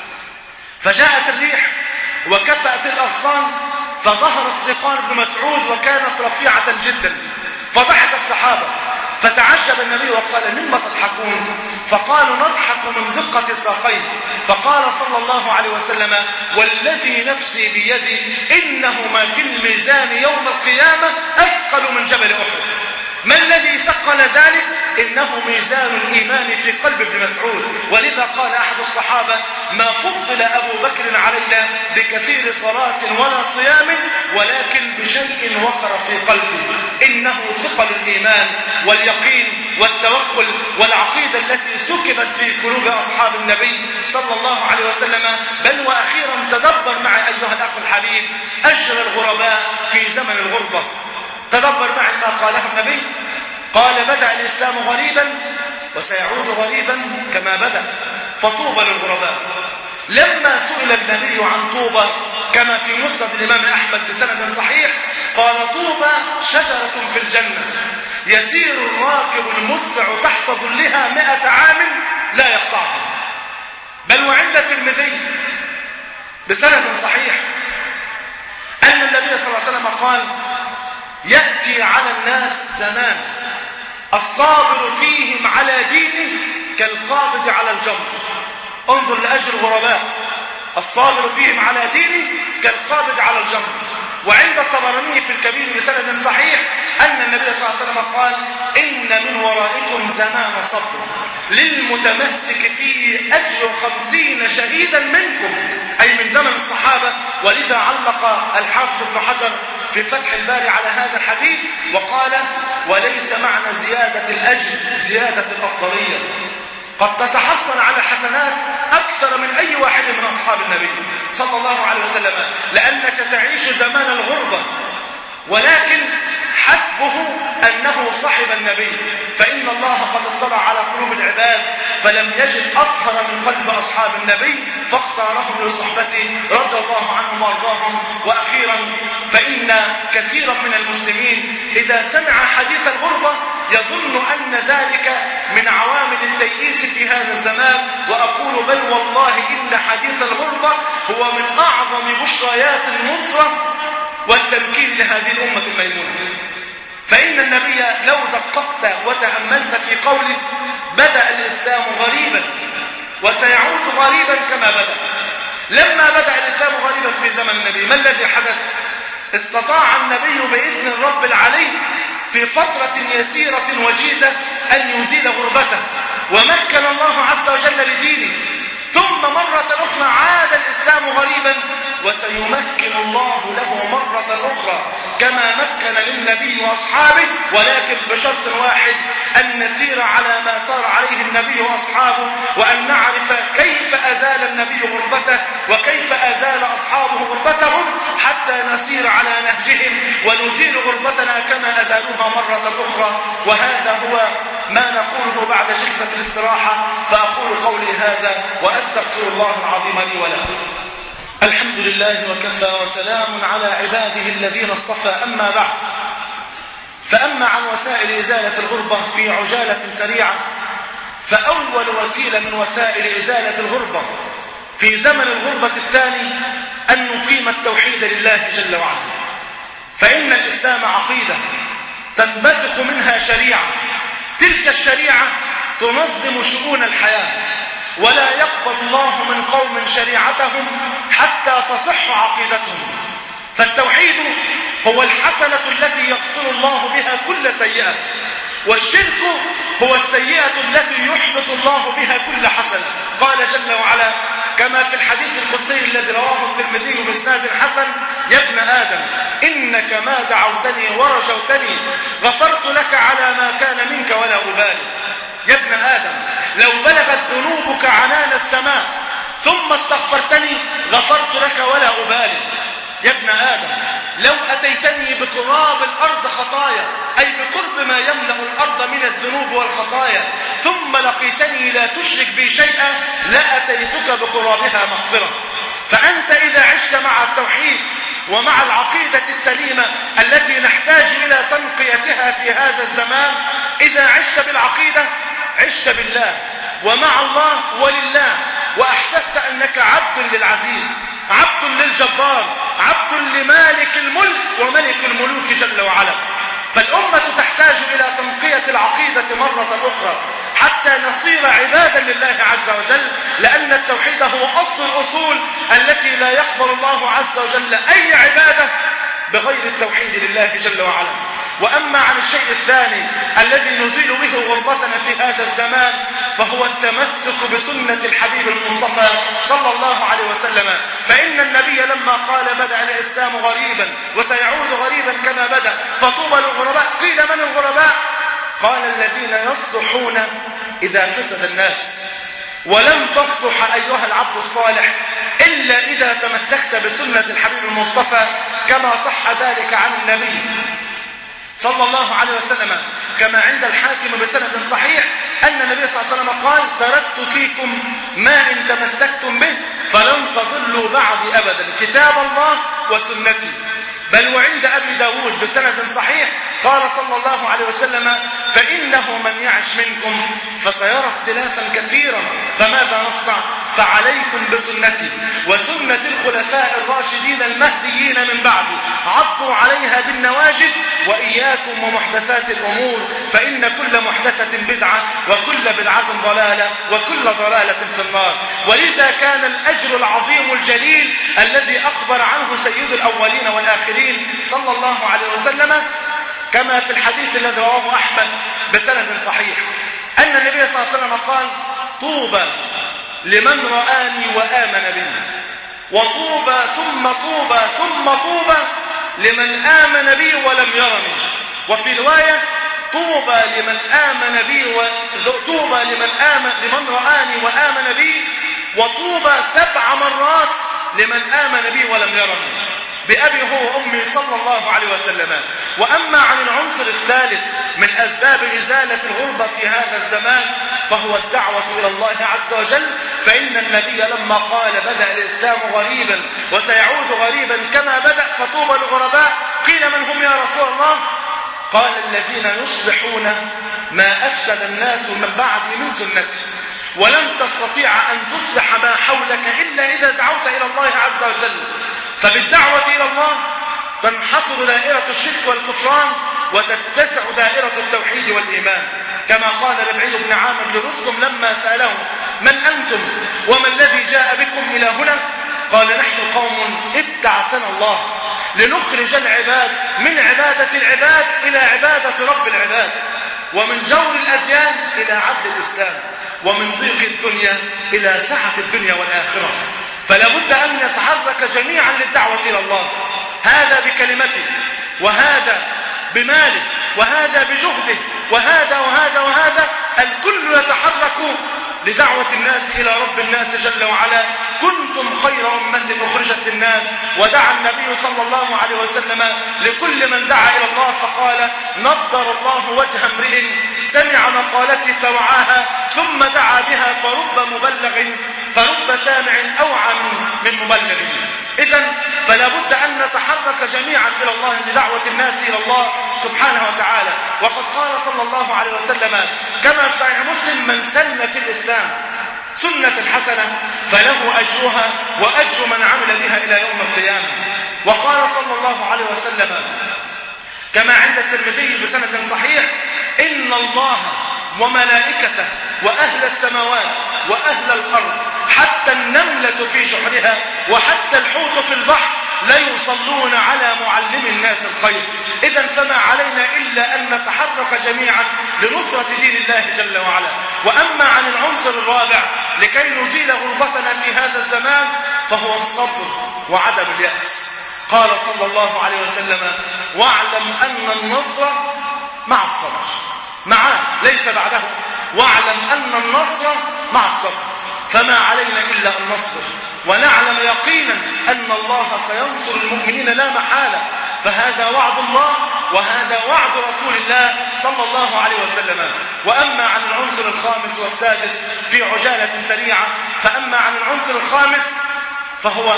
فجاءت الريح وكفأت الأغصان فظهرت سيقان ابن مسعود وكانت رفيعة جدا، فضحك الصحابة فتعجب النبي وقال: مما تضحكون؟ فقالوا: نضحك من دقة ساقيه. فقال صلى الله عليه وسلم: والذي نفسي بيدي إنه ما في الميزان يوم القيامة أثقل من جبل أحد. ما الذي ثقل ذلك؟ إنه ميزان الإيمان في قلب ابن مسعود. ولذا قال أحد الصحابة: ما فضل أبو بكر علينا بكثير صلاة ولا صيام ولكن بشيء وقر في قلبه، إنه ثقل الإيمان واليقين والتوكل والعقيدة التي سكبت في قلوب أصحاب النبي صلى الله عليه وسلم. بل وأخيرا تدبر معي أيها الأخ الحبيب أجر الغرباء في زمن الغربة. تدبر معي ما قاله النبي، قال: بدأ الإسلام غريبا وسيعود غريبا كما بدأ، فطوبى للغرباء. لما سئل النبي عن طوبى كما في مسند الإمام أحمد بسند صحيح قال: طوبى شجرة في الجنة يسير الراكب المسرع تحت ظلها 100 عام لا يقطعها. بل وعند الترمذي بسند صحيح أن النبي صلى الله عليه وسلم قال: يأتي على الناس زمان الصابر فيهم على دينه كالقابض على الجمر. انظر لأجر الغرباء، الصابر فيهم على دينه كالقابض على الجمر. وعند الطبراني في الكبير بسند صحيح أن النبي صلى الله عليه وسلم قال إن من ورائكم زمان صبر للمتمسك فيه أجر 50 شهيدا منكم، أي من زمن الصحابة. ولذا علق الحافظ ابن حجر في فتح الباري على هذا الحديث وقال وليس معنى زيادة الأجر زيادة الأفضلية، قد تتحصل على الحسنات أكثر من أي واحد من أصحاب النبي صلى الله عليه وسلم، لأنك تعيش زمان الغربة، ولكن حسبه أنه صحب النبي، فإن الله قد اطلع على قلوب العباد فلم يجد أطهر من قلب أصحاب النبي فاختارهم لصحبته رضي الله عنهم وارضاهم. وأخيرا فإن كثيرا من المسلمين إذا سمع حديث الغربة يظن أن ذلك من عوامل التيئيس في هذا الزمان، وأقول بل والله إن حديث الغربة هو من أعظم بشريات النصرة والتمكين لهذه الأمة الميمونة. فإن النبي لو دققت وتأملت في قوله بدأ الإسلام غريبا وسيعود غريبا كما بدأ. لما بدأ الإسلام غريبا في زمن النبي ما الذي حدث؟ استطاع النبي بإذن الرب العلي في فترة يسيرة وجيزة أن يزيل غربته ومكن الله عز وجل لدينه، ثم مرة أخرى عاد الإسلام غريبا وسيمكن الله له مرة أخرى كما مكن للنبي وأصحابه، ولكن بشرط واحد أن نسير على ما سار عليه النبي وأصحابه، وأن نعرف كيف أزال النبي غربته وكيف أزال أصحابه غربتهم حتى نسير على نهجهم ونزيل غربتنا كما أزالوها مرة أخرى. وهذا هو ما نقوله بعد جلسة الاستراحة، فأقول قولي هذا وأستغفر الله العظيم لي ولكم. الحمد لله وكفى وسلام على عباده الذين اصطفى، أما بعد، فأما عن وسائل إزالة الغربة في عجالة سريعة، فأول وسيلة من وسائل إزالة الغربة في زمن الغربة الثاني أن نقيم التوحيد لله جل وعلا. فإن الإسلام عقيدة تنبثق منها شريعة، تلك الشريعة تنظم شؤون الحياة، ولا يقبل الله من قوم شريعتهم حتى تصح عقيدتهم. فالتوحيد هو الحسنة التي يغفر الله بها كل سيئة، والشرك هو السيئة التي يحبط الله بها كل حسنة. قال جل وعلا كما في الحديث القدسي الذي رواه الترمذي بإسناد حسن: يا ابن آدم إنك ما دعوتني ورجوتني غفرت لك على ما كان منك ولا أبالي. يا ابن آدم لو بلغت ذنوبك عنان السماء ثم استغفرتني غفرت لك ولا أبالي. يا ابن آدم لو أتيتني بقراب الأرض خطايا، أي بقرب ما يملأ الأرض من الذنوب والخطايا، ثم لقيتني لا تشرك بي شيئا لأتيتك بقرابها مغفرة. فأنت إذا عشت مع التوحيد ومع العقيدة السليمة التي نحتاج إلى تنقيتها في هذا الزمان، إذا عشت بالعقيدة عشت بالله ومع الله ولله، وأحسست أنك عبد للعزيز، عبد للجبار، عبد لمالك الملك وملك الملوك جل وعلا. فالأمة تحتاج إلى تنقية العقيدة مرة أخرى حتى نصير عبادا لله عز وجل، لأن التوحيد هو أصل الأصول التي لا يقبل الله عز وجل أي عبادة بغير التوحيد لله جل وعلا. وأما عن الشيء الثاني الذي نزيل به غربتنا في هذا الزمان فهو التمسك بسنة الحبيب المصطفى صلى الله عليه وسلم. فإن النبي لما قال بدأ الإسلام غريبا وسيعود غريبا كما بدأ فطوبى للغرباء، قيل من الغرباء؟ قال الذين يصلحون إذا فسد الناس، ولن تصلح أيها العبد الصالح إلا إذا تمسكت بسنة الحبيب المصطفى، كما صح ذلك عن النبي صلى الله عليه وسلم كما عند الحاكم بسند صحيح أن النبي صلى الله عليه وسلم قال: تركت فيكم ما إن تمسكتم به فلن تضلوا بعدي أبدا، كتاب الله وسنتي. بل وعند أبي داود بسند صحيح قال صلى الله عليه وسلم: فإنه من يعش منكم فسيرى اختلافا كثيرا، فماذا نصنع؟ فعليكم بسنتي وسنة الخلفاء الراشدين المهديين من بعدي، عضوا عليها بالنواجذ، وإياكم ومحدثات الأمور، فإن كل محدثة بدعة وكل بدعة ضلالة وكل ضلالة في النار. ولذا كان الأجر العظيم الجليل الذي أخبر عنه سيد الأولين والآخرين المهاجرين صلى الله عليه وسلم كما في الحديث الذي رواه أحمد بسند صحيح أن النبي صلى الله عليه وسلم قال: طوبى لمن رآني وآمن بي، وطوبى ثم طوبى ثم طوبى لمن آمن بي ولم يرني. وفي رواية: طوبى لمن آمن بي طوبى لمن رآني وآمن بي، وطوبى 7 مرات لمن آمن بي ولم يرني، بأبي هو وأمي صلى الله عليه وسلم. وأما عن العنصر الثالث من أسباب إزالة الغربة في هذا الزمان فهو الدعوة إلى الله عز وجل، فإن النبي لما قال: بدأ الإسلام غريبا وسيعود غريبا كما بدأ فطوبى للغرباء، قيل: من هم يا رسول الله؟ قال: الذين يصلحون ما أفسد الناس من بعد من سنتي، ولن تستطيع أن تصلح ما حولك إلا إذا دعوت إلى الله عز وجل. فبالدعوة إلى الله تنحصر دائرة الشرك والكفران وتتسع دائرة التوحيد والإيمان، كما قال ربعي بن عامر لرستم لما سأله: من أنتم وما الذي جاء بكم إلى هنا؟ قال: نحن قوم ابتعثنا الله لنخرج العباد من عبادة العباد إلى عبادة رب العباد، ومن جور الأديان إلى عدل الإسلام، ومن ضيق الدنيا إلى سعة الدنيا والآخرة. فلا بد أن نتحرك جميعا للدعوة إلى الله، هذا بكلمته، وهذا بماله، وهذا بجهده، وهذا الكل يتحرك لدعوة الناس إلى رب الناس جل وعلا. كنتم خير أمة أخرجت للناس. ودعا النبي صلى الله عليه وسلم لكل من دعا إلى الله فقال: نضر الله وجه امرئ سمع مقالتي فوعاها ثم دعا بها فرب سامع أوعى من مبلغ. إذن فلا بد أن نتحرك جميعا إلى الله لدعوة الناس إلى الله سبحانه وتعالى. وقد قال صلى الله عليه وسلم كما في صحيح مسلم: من سن في الإسلام سنة حسنة فله أجرها وأجر من عمل بها إلى يوم القيامة. وقال صلى الله عليه وسلم كما عند الترمذي بسند صحيح: إن الله وملائكته وأهل السماوات وأهل الأرض حتى النملة في جحرها وحتى الحوت في البحر لا يصلون على معلم الناس الخير. إذن فما علينا إلا أن نتحرك جميعا لنصرة دين الله جل وعلا. وأما عن العنصر الرابع لكي نزيل غربتنا في هذا الزمان فهو الصبر وعدم اليأس. قال صلى الله عليه وسلم: واعلم أن النصر مع الصبر، معاه ليس بعده، واعلم أن النصر مع الصبر. فما علينا إلا أن نصبر ونعلم يقينا أن الله سينصر المؤمنين لا محالة. فهذا وعد الله وهذا وعد رسول الله صلى الله عليه وسلم. وأما عن العنصر الخامس والسادس في عجالة سريعة، فأما عن العنصر الخامس فهو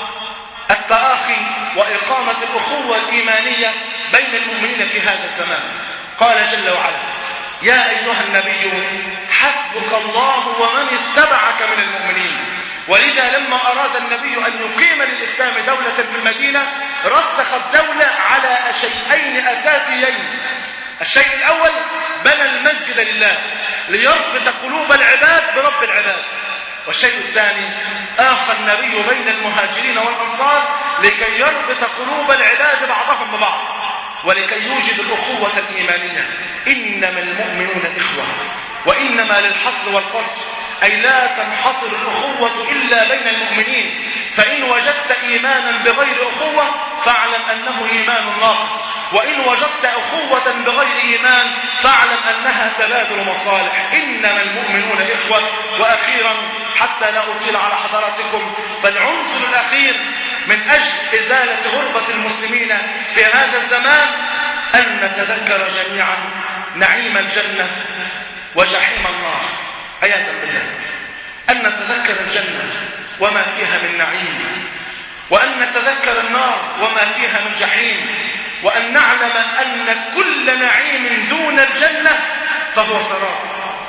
التآخي وإقامة الأخوة الإيمانية بين المؤمنين في هذا الزمان. قال جل وعلا: يا أيها النبي حسبك الله ومن اتبعك من المؤمنين. ولذا لما أراد النبي أن يقيم للإسلام دولة في المدينة رسخ الدولة على شيئين أساسيين. الشيء الأول: بنى المسجد لله ليربط قلوب العباد برب العباد. والشيء الثاني: آخى النبي بين المهاجرين والأنصار لكي يربط قلوب العباد بعضهم ببعض ولكي يوجد الأخوة الإيمانية. إنما المؤمنون إخوة. وإنما للحصر والقصر، أي لا تنحصر الأخوة إلا بين المؤمنين. فإن وجدت إيمانا بغير أخوة فاعلم أنه إيمان ناقص، وإن وجدت أخوة بغير إيمان فاعلم أنها تبادل مصالح. إنما المؤمنون إخوة. وأخيرا حتى لا أطيل على حضراتكم، فالعنصر الأخير من أجل إزالة غربة المسلمين في هذا الزمان أن نتذكر جميعا نعيم الجنة وجحيم النار. عياذا بالله، أن نتذكر الجنة وما فيها من نعيم، وأن نتذكر النار وما فيها من جحيم، وأن نعلم أن كل نعيم دون الجنة فهو سراب،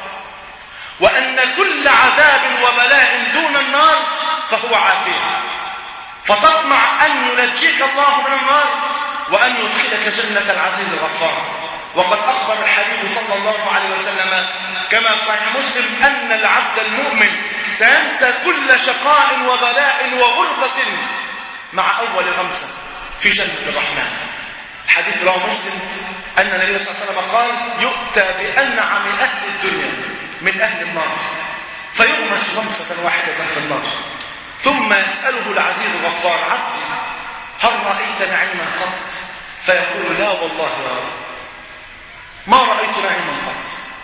وأن كل عذاب وبلاء دون النار فهو عافية. فتطمع أن ينجيك الله من النار وأن يدخلك جنة العزيز الغفار. وقد أخبر الحبيب صلى الله عليه وسلم كما في صحيح مسلم أن العبد المؤمن سينسى كل شقاء وبلاء وغربة مع أول غمسة. في جنة الرحمن. الحديث رواه مسلم أن النبي صلى الله عليه وسلم قال يؤتى بأنعم أهل الدنيا من أهل النار فيغمس غمسة واحدة في النار ثم يسأله العزيز الغفار عبدي هل رأيت نعيما قط؟ فيقول لا والله يا رب ما رأيت نعيما قط.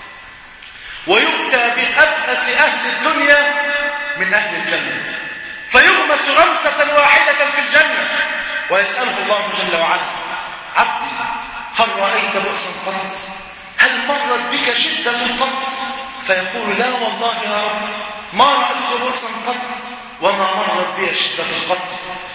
ويؤتى بأبأس أهل الدنيا من أهل الجنة فيغمس غمسة واحدة في الجنة ويسأله الله جل وعلا عبدي هل رأيت بؤسا قط؟ هل مرت بك شدة قط؟ فيقول لا والله يا رب ما رأيت بؤسا قط وما مرت بي شدة قط.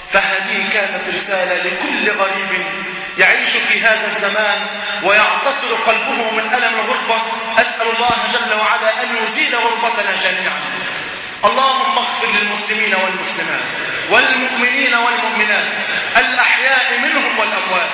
فهذه كانت رسالة لكل غريب يعيش في هذا الزمان ويعتصر قلبه من ألم الغربة. أسأل الله جل وعلا أن يزيل غربتنا جميعا. اللهم اغفر للمسلمين والمسلمات والمؤمنين والمؤمنات الأحياء منهم والأموات.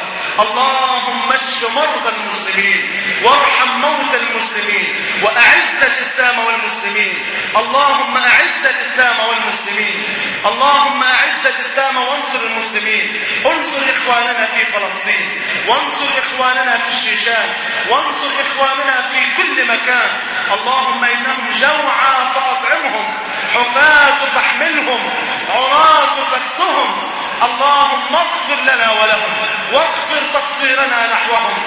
اللهم اشف مرضى المسلمين وارحم موتى المسلمين وأعز الإسلام والمسلمين. اللهم أعز الإسلام والمسلمين. اللهم أعز الإسلام وانصر المسلمين. انصر إخواننا في فلسطين وانصر إخواننا في الشيشان وانصر إخواننا في كل مكان. اللهم إنهم جوعى فأطعمهم حفاة فاحملهم عراة فاكسهم. اللهم اغفر لنا ولهم واغفر تقصيرنا نحوهم.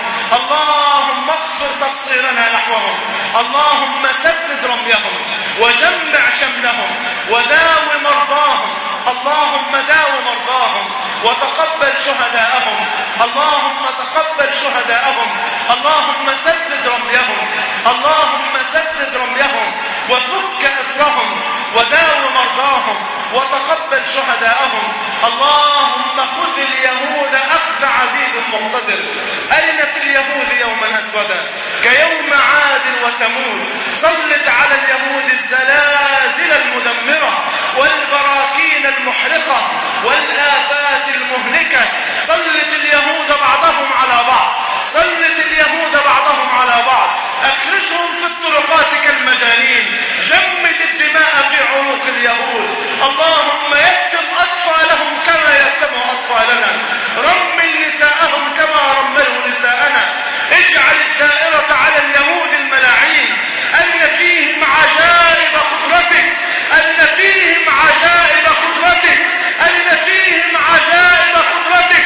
اللهم اغفر تقصيرنا نحوهم. اللهم سدد رميهم وجمع شملهم وداو مرضاهم. اللهم داو مرضاهم وتقبل شهداءهم. اللهم تقبل شهداءهم. اللهم سدد رميهم. اللهم سدد رميهم وفك أسرهم وداو مرضاهم وتقبل شهداءهم. اللهم خذ اليهود أخذ عزيز مقتدر. أرنا في اليهود يوما أسودا كيوم عاد وثمود. سلط على اليهود الزلازل المدمرة والبراكين المحرقة والآفات المهلكة. سلط اليهود بعضهم على بعض. سلط اليهود بعضهم على بعض. أخرجهم في الطرقات كالمجانين. جمد الدماء في عروق اليهود. اللهم يتم أطفالهم كما يتم أطفالنا. رمل نساءهم كما رملوا نساءنا. اجعل الدائرة على اليهود الملاعين. أن فيهم عجائب قدرتك. أن فيهم عجائب قدرتك. أن فيهم عجائب قدرتك.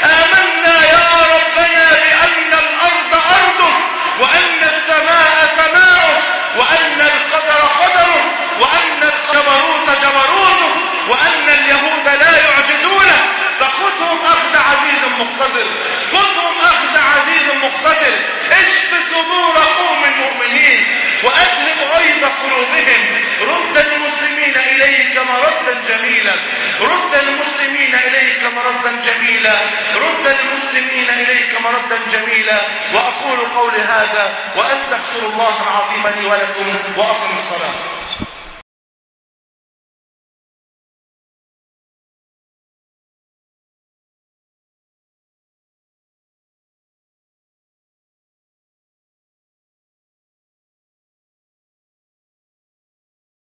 آمنا يا ربنا بأن الأرض أرضه وأن السماء سماؤه وأن القدر قدره وأن الجبروت جبروته وأن اليهود لا يعجزونه. فخذهم أخذ عزيز مقتدر. خذهم أخذ عزيز مقتدر. اشف صدور قوم مؤمنين وأذهب غيظ قلوبهم. رد المسلمين إليك مردا جميلا. رد المسلمين إليك مردا جميلا. رد المسلمين إليك مردا جميلا. وأقول قولي هذا وأستغفر الله العظيم لي ولكم وأقم الصلاة.